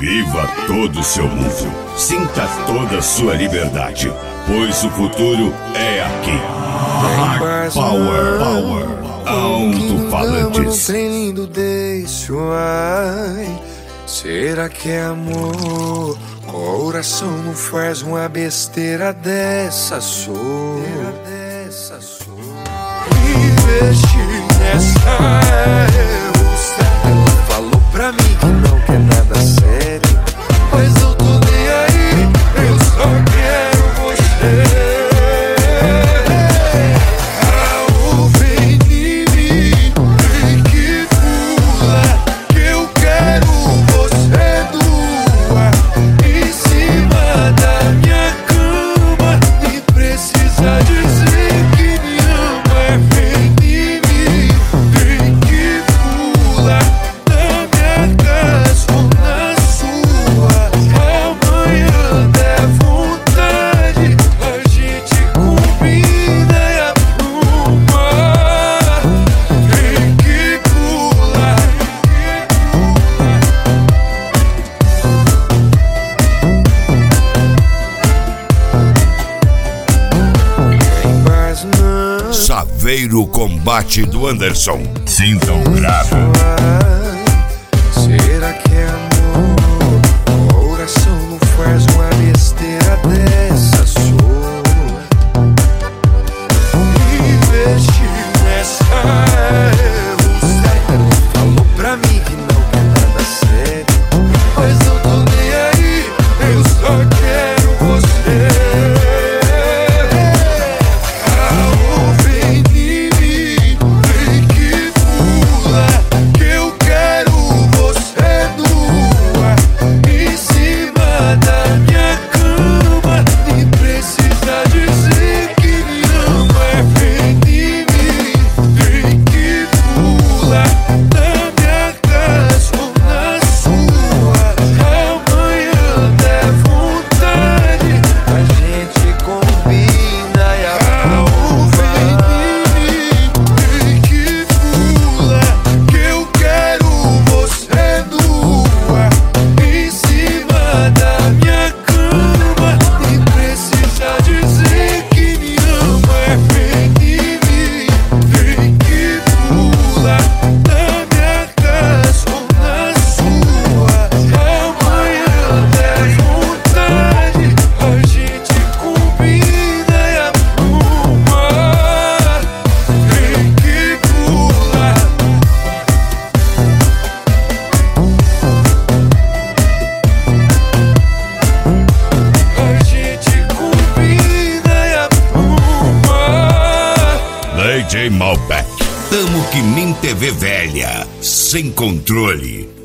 Viva todo o seu mundo. Sinta toda a sua liberdade, pois o futuro é aqui. Power. Alto-falantes. Um trem lindo deixo, ai. Será que é amor? Coração não faz uma besteira dessa, sou. Investir nessa moça. Ela falou pra mim que não quer nada sério, mas eu tô nem aí, eu só quero você. Saveiro Combate do Anderson. Sintam grave. Será que é amor? Coração não faz uma besteira dessa, sou. Investir nessa moça. Ela falou pra mim que não quer nada sério, mas eu tô nem aí, eu só quero você. DJ Malbec. Tamo que nem TV velha, sem controle.